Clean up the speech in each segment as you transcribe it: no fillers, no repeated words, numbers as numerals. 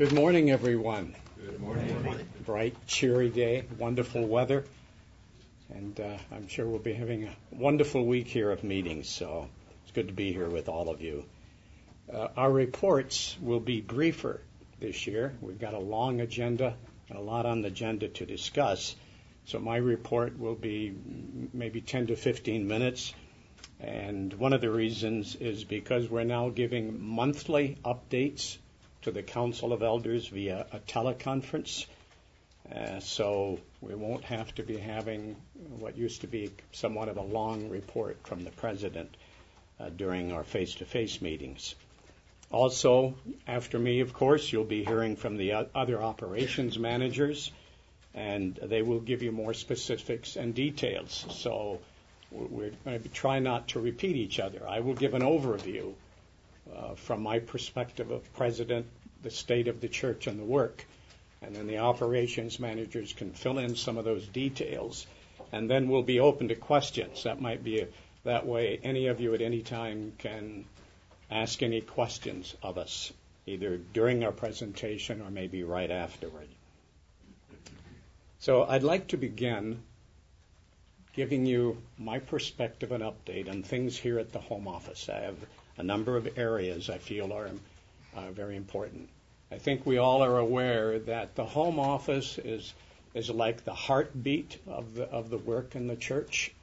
Good morning, everyone. Good morning. Bright, cheery day, wonderful weather, and I'm sure we'll be having a wonderful week here of meetings, so it's good to be here with all of you. Our reports will be briefer this year. We've got a long agenda and a lot on the agenda to discuss, so my report will be maybe 10 to 15 minutes, and one of the reasons is because we're now giving monthly updates to the Council of Elders via a teleconference. So we won't have to be having what used to be somewhat of a long report from the President during our face-to-face meetings. Also, after me, of course, you'll be hearing from the other operations managers, and they will give you more specifics and details. So we're going to try not to repeat each other. I will give an overview from my perspective of President, the state of the church and the work. And then the operations managers can fill in some of those details. And then we'll be open to questions. That way any of you at any time can ask any questions of us, either during our presentation or maybe right afterward. So I'd like to begin giving you my perspective and update on things here at the Home Office. I have a number of areas I feel are very important. I think we all are aware that the Home Office is like the heartbeat of the work in the church.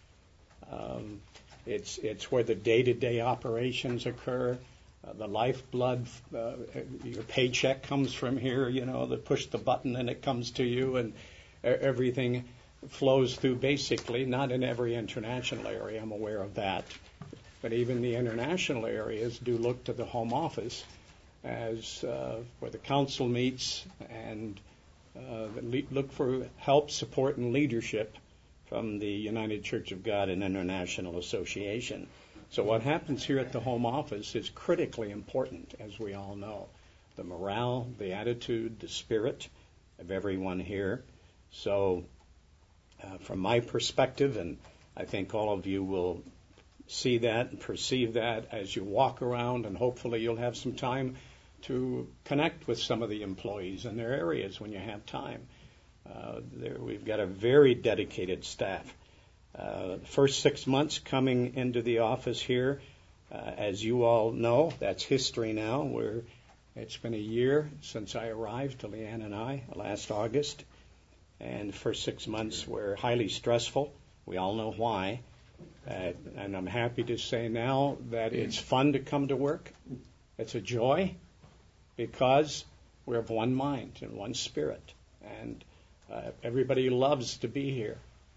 It's where the day-to-day operations occur. The lifeblood, your paycheck comes from here. They push the button and it comes to you, and everything flows through basically, not in every international area, I'm aware of that, but even the international areas do look to the Home Office as where the council meets and look for help, support, and leadership from the United Church of God and International Association. So what happens here at the Home Office is critically important, as we all know. The morale, the attitude, the spirit of everyone here. So from my perspective, and I think all of you will see that and perceive that as you walk around, and hopefully you'll have some time to connect with some of the employees in their areas when you have time. We've got a very dedicated staff. First 6 months coming into the office here, as you all know, that's history now. It's been a year since I arrived, to Leanne and I, last August. And the first 6 months were highly stressful. We all know why. And I'm happy to say now that it's fun to come to work. It's a joy because we're of one mind and one spirit. And everybody loves to be here.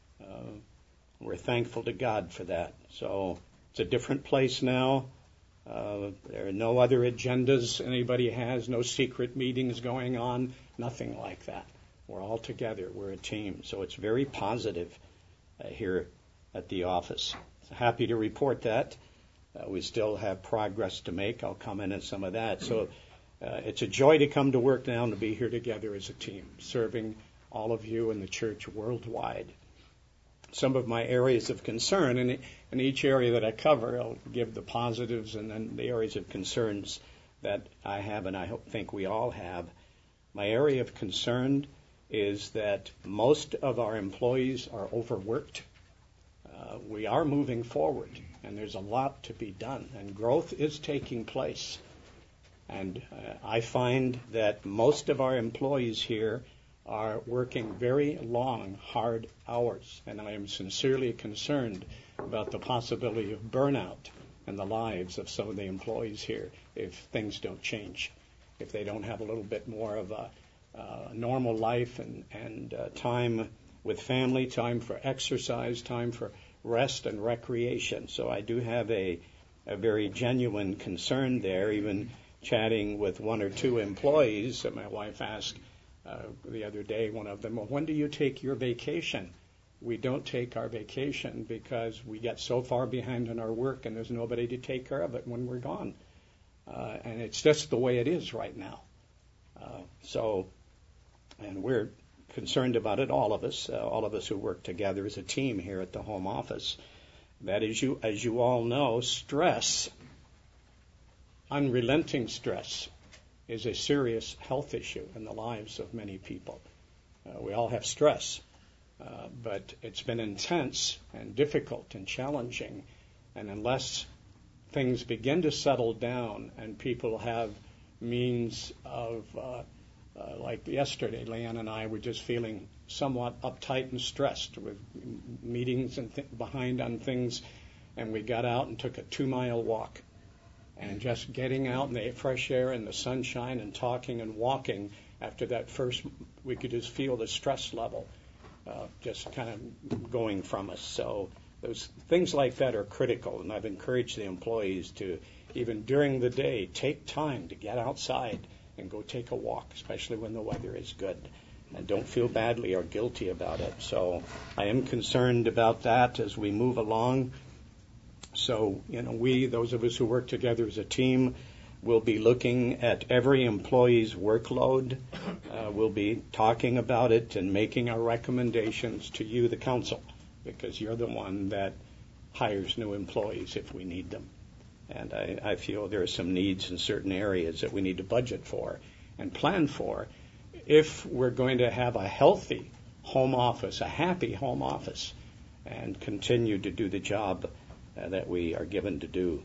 We're thankful to God for that. So it's a different place now. There are no other agendas anybody has, no secret meetings going on, nothing like that. We're all together. We're a team. So it's very positive here at the office. Happy to report that. We still have progress to make. I'll comment on some of that. So it's a joy to come to work now and to be here together as a team, serving all of you in the church worldwide. Some of my areas of concern, and in each area that I cover, I'll give the positives and then the areas of concerns that I have and I think we all have. My area of concern is that most of our employees are overworked. We are moving forward, and there's a lot to be done, and growth is taking place. And I find that most of our employees here are working very long, hard hours, and I am sincerely concerned about the possibility of burnout in the lives of some of the employees here if things don't change, if they don't have a little bit more of a normal life and time with family, time for exercise, time for rest and recreation. So I do have a very genuine concern there. Even chatting with one or two employees that my wife asked the other day, one of them, well, when do you take your vacation? We don't take our vacation because we get so far behind in our work and there's nobody to take care of it when we're gone. And it's just the way it is right now. And we're concerned about it, all of us who work together as a team here at the Home Office. That is, as you all know, stress, unrelenting stress, is a serious health issue in the lives of many people. We all have stress, but it's been intense and difficult and challenging. And unless things begin to settle down and people have means of, like yesterday, Leanne and I were just feeling somewhat uptight and stressed with meetings and behind on things, and we got out and took a 2-mile walk. And just getting out in the fresh air and the sunshine and talking and walking, after that first, we could just feel the stress level just kind of going from us. So those things like that are critical, and I've encouraged the employees to, even during the day, take time to get outside and go take a walk, especially when the weather is good, and don't feel badly or guilty about it. So I am concerned about that as we move along. So, we, those of us who work together as a team, will be looking at every employee's workload. We'll be talking about it and making our recommendations to you, the council, because you're the one that hires new employees if we need them. And I feel there are some needs in certain areas that we need to budget for and plan for if we're going to have a healthy home office, a happy home office, and continue to do the job that we are given to do.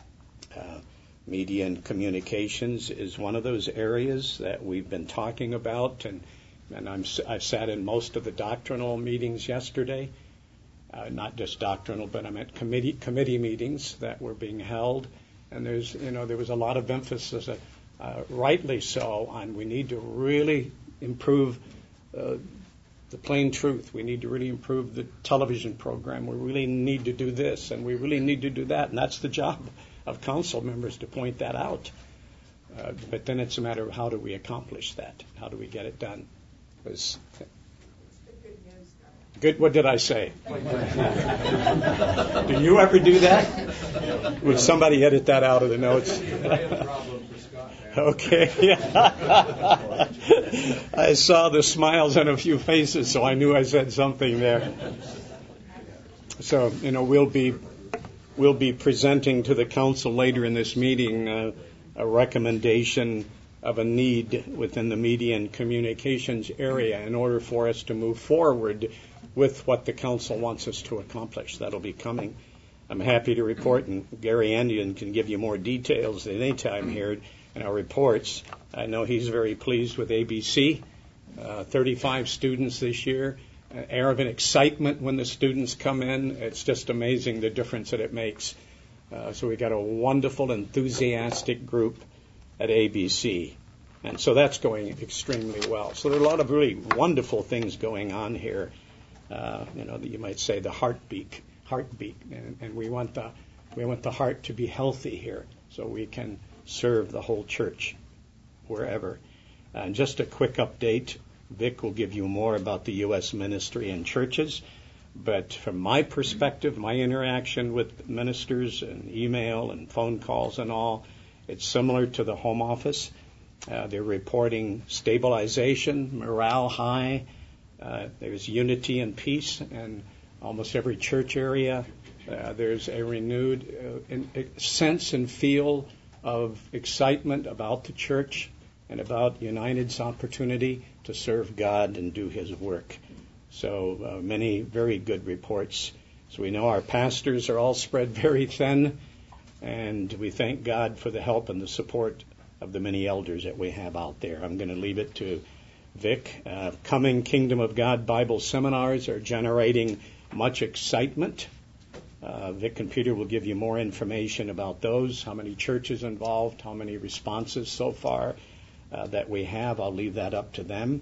Media and communications is one of those areas that we've been talking about, and I sat in most of the doctrinal meetings yesterday, not just doctrinal, but I meant committee meetings that were being held, and there was a lot of emphasis, rightly so, on we need to really improve the plain truth. We need to really improve the television program. We really need to do this, and we really need to do that. And that's the job of council members, to point that out. But then it's a matter of how do we accomplish that? How do we get it done? Good. What did I say? Do you ever do that? Would somebody edit that out of the notes? Okay. Yeah. I saw the smiles on a few faces, so I knew I said something there. So, we'll be presenting to the council later in this meeting a recommendation of a need within the media and communications area in order for us to move forward with what the council wants us to accomplish. That'll be coming. I'm happy to report, and Gary Andian can give you more details at any time here in our reports. I know he's very pleased with ABC. 35 students this year. An air of an excitement when the students come in. It's just amazing the difference that it makes. So we got a wonderful, enthusiastic group at ABC. And so that's going extremely well. So there are a lot of really wonderful things going on here. You might say the heartbeat. And we want the heart to be healthy here so we can serve the whole church wherever. And just a quick update. Vic will give you more about the U.S. ministry and churches. But from my perspective, my interaction with ministers and email and phone calls and all, it's similar to the home office. They're reporting stabilization, morale high. There's unity and peace in almost every church area. There's a renewed sense and feel of excitement about the church and about United's opportunity to serve God and do His work. So many very good reports. So we know our pastors are all spread very thin, and we thank God for the help and the support of the many elders that we have out there. I'm going to leave it to Vic. Coming Kingdom of God Bible seminars are generating much excitement. Vic and Peter will give you more information about those, how many churches involved, how many responses so far that we have. I'll leave that up to them.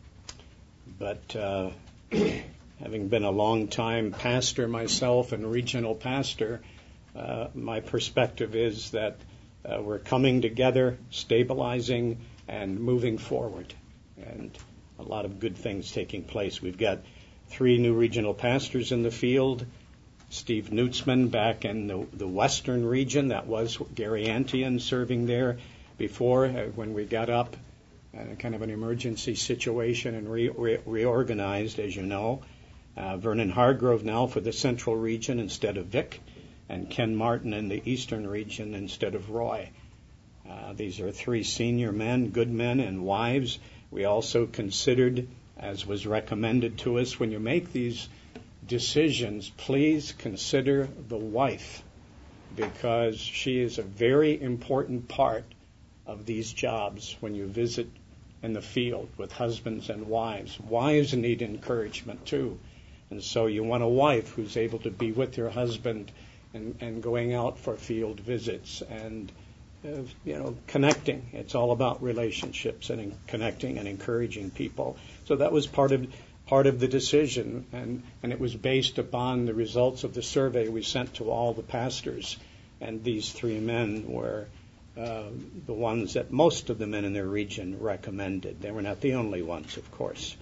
But having been a long-time pastor myself and regional pastor, my perspective is that we're coming together, stabilizing, and moving forward. And a lot of good things taking place. We've got 3 new regional pastors in the field. Steve Nutzman back in the western region. That was Gary Antian serving there before when we got up. Kind of an emergency situation and reorganized, as you know. Vernon Hargrove now for the central region instead of Vic, and Ken Martin in the eastern region instead of Roy. These are 3 senior men, good men and wives. We also considered, as was recommended to us, when you make these decisions, please consider the wife, because she is a very important part of these jobs when you visit in the field with husbands and wives. Wives need encouragement too. And so you want a wife who's able to be with her husband and going out for field visits and connecting. It's all about relationships and connecting and encouraging people. So that was part of the decision, and it was based upon the results of the survey we sent to all the pastors. And these 3 men were the ones that most of the men in their region recommended. They were not the only ones, of course.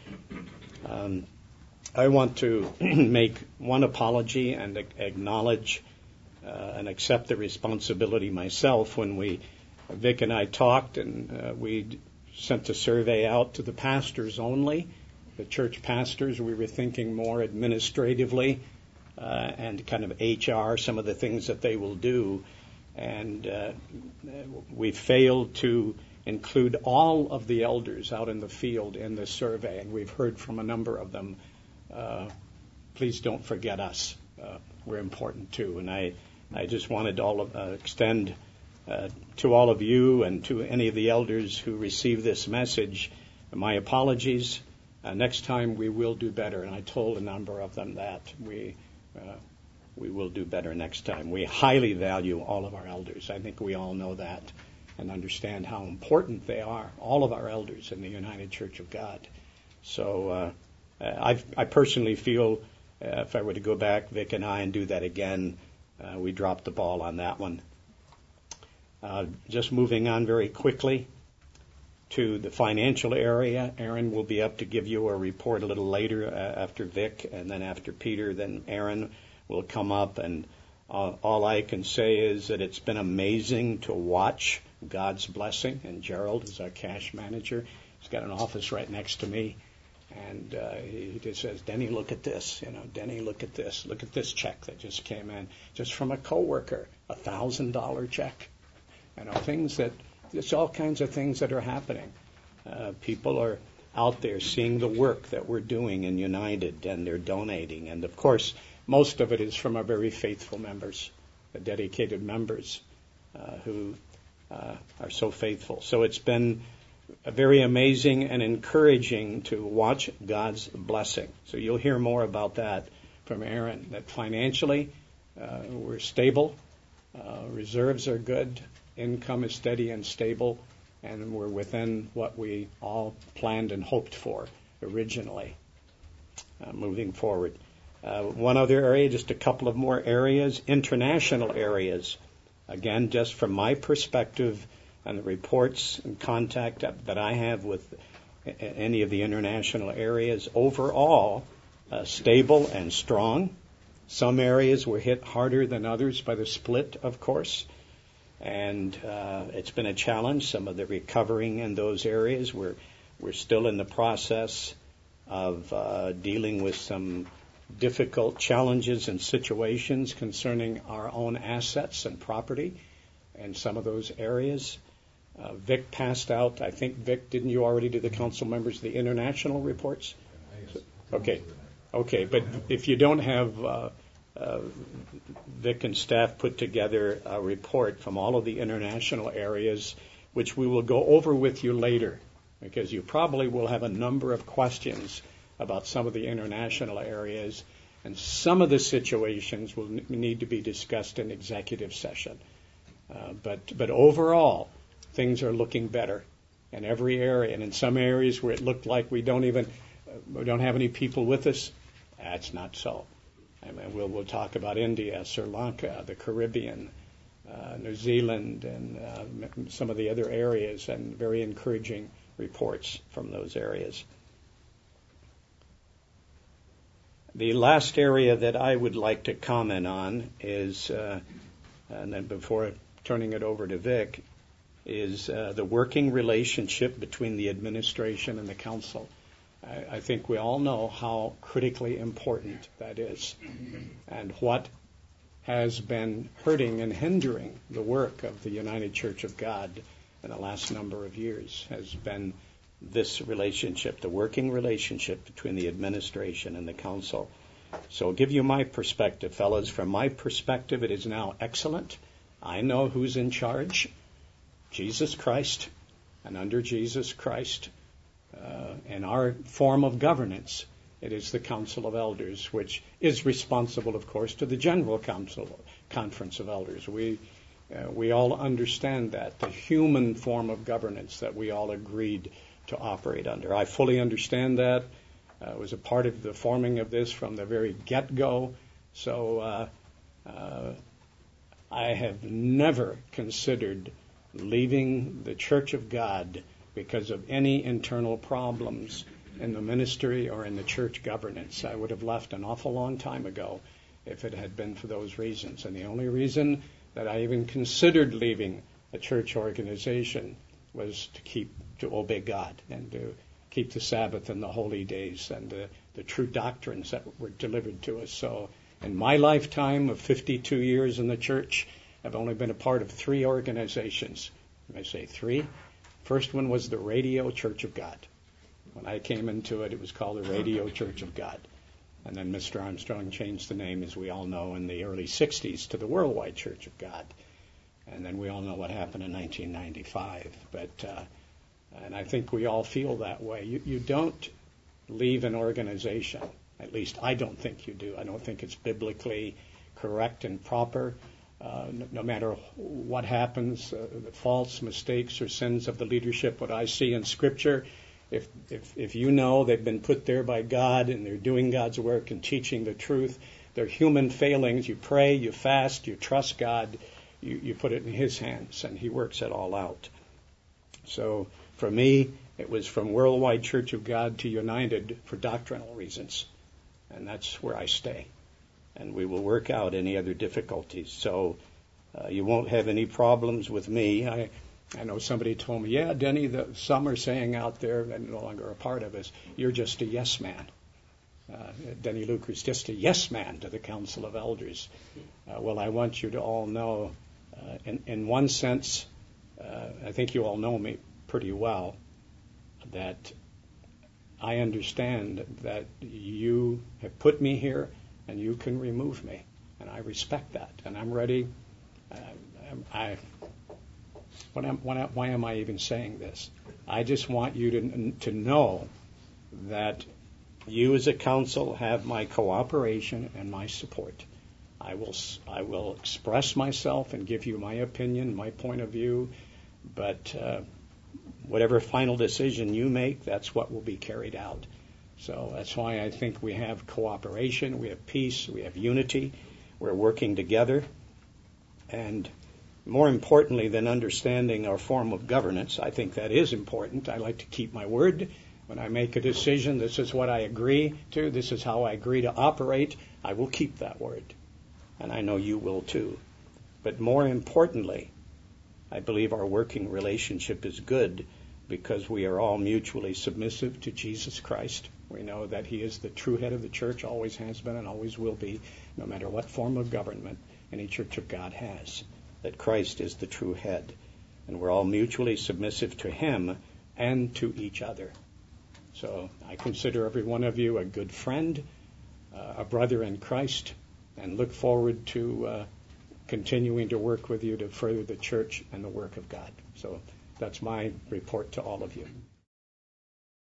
I want to make one apology and acknowledge and accept the responsibility myself. When Vic and I talked, and we sent the survey out to the pastors only, the church pastors. We were thinking more administratively and kind of HR, some of the things that they will do. And we failed to include all of the elders out in the field in the survey, and we've heard from a number of them. Please don't forget us. We're important too. And I just wanted to extend to all of you and to any of the elders who receive this message my apologies. Next time we will do better, and I told a number of them that we will do better next time. We highly value all of our elders. I think we all know that and understand how important they are, all of our elders in the United Church of God. So I personally feel if I were to go back, Vic and I, and do that again, we dropped the ball on that one. Just moving on very quickly to the financial area. Aaron will be up to give you a report a little later after Vic, and then after Peter, then Aaron will come up. And all I can say is that it's been amazing to watch God's blessing. And Gerald is our cash manager. He's got an office right next to me. And he just says, Denny, look at this. Denny, look at this. Look at this check that just came in, just from a coworker, $1,000 check. Things that, it's all kinds of things that are happening. People are out there seeing the work that we're doing in United, and they're donating. And of course, most of it is from our very faithful members, the dedicated members who are so faithful. So it's been very amazing and encouraging to watch God's blessing. So you'll hear more about that from Aaron, that financially we're stable, reserves are good, income is steady and stable, and we're within what we all planned and hoped for originally. Moving forward. One other area, just a couple of more areas, international areas. Again, just from my perspective and the reports and contact that I have with any of the international areas, overall stable and strong. Some areas were hit harder than others by the split, of course, and it's been a challenge. Some of the recovering in those areas, we're still in the process of dealing with some difficult challenges and situations concerning our own assets and property in some of those areas. Vic passed out, I think, Vic, didn't you already do the council members the international reports? Okay, but if you don't have Vic and staff put together a report from all of the international areas, which we will go over with you later, because you probably will have a number of questions about some of the international areas, and some of the situations will need to be discussed in executive session. But overall, things are looking better in every area, and in some areas where it looked like we don't have any people with us, that's not so. I mean, we'll talk about India, Sri Lanka, the Caribbean, New Zealand, and some of the other areas, and very encouraging reports from those areas. The last area that I would like to comment on is, and then before turning it over to Vic, is the working relationship between the administration and the council. I think we all know how critically important that is, and what has been hurting and hindering the work of the United Church of God in the last number of years has been this relationship, the working relationship between the administration and the council. So I'll give you my perspective, fellas. From my perspective, it is now excellent. I know who's in charge, Jesus Christ, and under Jesus Christ, in our form of governance, it is the Council of Elders, which is responsible, of course, to the General Conference of Elders. We all understand that, the human form of governance that we all agreed to operate under. I fully understand that. I was a part of the forming of this from the very get-go. So I have never considered leaving the Church of God because of any internal problems in the ministry or in the church governance. I would have left an awful long time ago if it had been for those reasons. And the only reason that I even considered leaving a church organization was to obey God and to keep the Sabbath and the holy days and the true doctrines that were delivered to us. So in my lifetime of 52 years in the church, I've only been a part of 3 organizations. When I say 3, first one was the Radio Church of God. When I came into it, it was called the Radio Church of God. And then Mr. Armstrong changed the name, as we all know, in the early 60s to the Worldwide Church of God. And then we all know what happened in 1995. And I think we all feel that way. You don't leave an organization. At least I don't think you do. I don't think it's biblically correct and proper. No matter what happens, the faults, mistakes, or sins of the leadership, what I see in Scripture, if you know they've been put there by God and they're doing God's work and teaching the truth, they're human failings. You pray, you fast, you trust God, you put it in His hands, and He works it all out. So for me, it was from Worldwide Church of God to United for doctrinal reasons, and that's where I stay. And we will work out any other difficulties. So you won't have any problems with me. I know somebody told me, yeah, Denny, some are saying out there, and no longer a part of us, you're just a yes man. Denny Luker's just a yes man to the Council of Elders. Well, I want you to all know, in one sense, I think you all know me pretty well, that I understand that you have put me here and you can remove me. And I respect that. And I'm ready. Why am I even saying this? I just want you to know that you as a council have my cooperation and my support. I will express myself and give you my opinion, my point of view, but whatever final decision you make, that's what will be carried out. So that's why I think we have cooperation, we have peace, we have unity, we're working together. And more importantly than understanding our form of governance, I think that is important. I like to keep my word. When I make a decision, this is what I agree to, this is how I agree to operate, I will keep that word. And I know you will too. But more importantly, I believe our working relationship is good because we are all mutually submissive to Jesus Christ. We know that He is the true head of the church, always has been and always will be, no matter what form of government any church of God has, that Christ is the true head. And we're all mutually submissive to Him and to each other. So I consider every one of you a good friend, a brother in Christ, and look forward to continuing to work with you to further the church and the work of God. So that's my report to all of you.